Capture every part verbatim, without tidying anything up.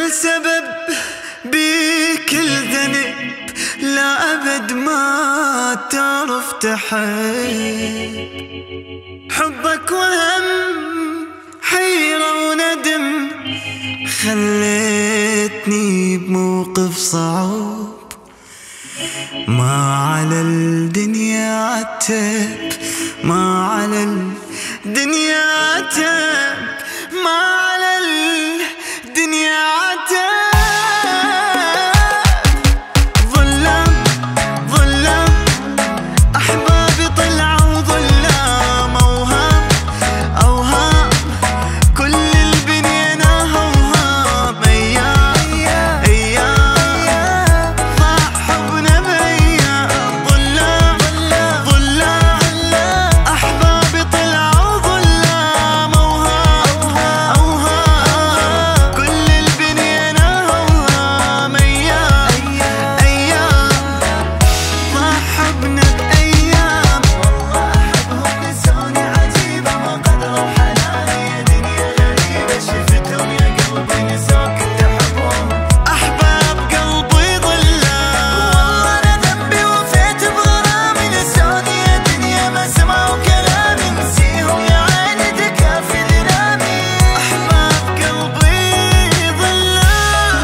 السبب بكل ذنب، لا أبد ما تعرف تحب. حبك وهم حيرة وندم، خليتني بموقف صعب. ما على الدنيا عتب، ما على الدنيا عتب، ما على الدنيا عتب. ظلام ظلام أحبابي طلعوا ظلام، أوهام أوهام كل البنينا هوهام. أيام أيام ضاع حبنا بأيام. ظلام ظلام أحبابي طلعوا ظلام، أوهام أوهام كل البنينا هوهام. أيام أيام ضاع حبنا بأيام. والله أحبهم نسوني عجيبة، ما قدروا حناني يا دنيا غريبة. شفتهم يا قلبي نسوك كنت أحبهم، أحباب قلبي ظلام. والله أنا ذنبي وفيت بغرامي، نسوني يا دنيا ما سمعوا كلامي. نسيهم يا عيني تكافي ظلامي، أحباب قلبي ظلام.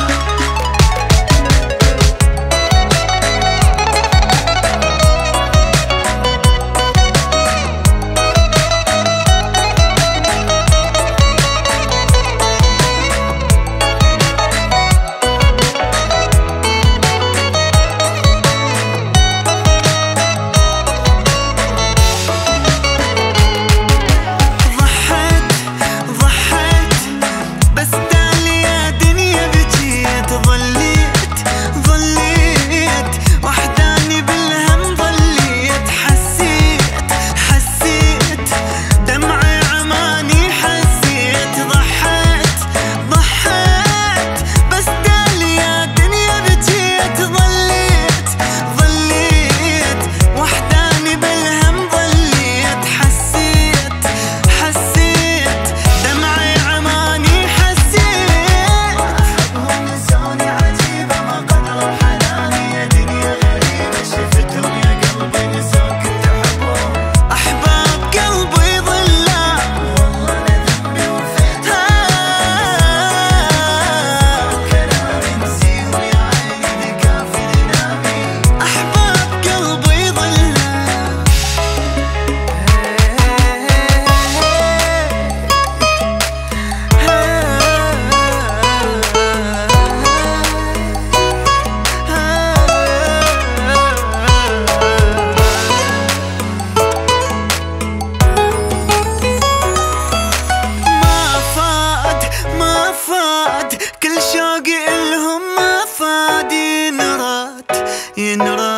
ضحيت ضحيت بس تالي يا دنيا بجيت. ظليت ظليت وحداني بالهم، ظليت حسيت حسيت دمعي عماني حسيت. ضحيت ضحيت بس تالي يا دنيا بجيت. ظليت ظليت وحداني بالهم، ظليت حسيت حسيت دمعي عماني حسيت. أحبهم نسوني عجيبة، ما قدروا حناني يا دنيا غريبة. شفتهم يا قلبي نسوك كنت أحبهم، أحباب قلبي ظلام. والله أنا ذنبي وفيت كلامي. نسيهم يا عيني تكافي ظلامي، أحباب قلبي ظلام. ما فاد ما فاد كل شوقي إلهم، ما فاد ينراد ينراد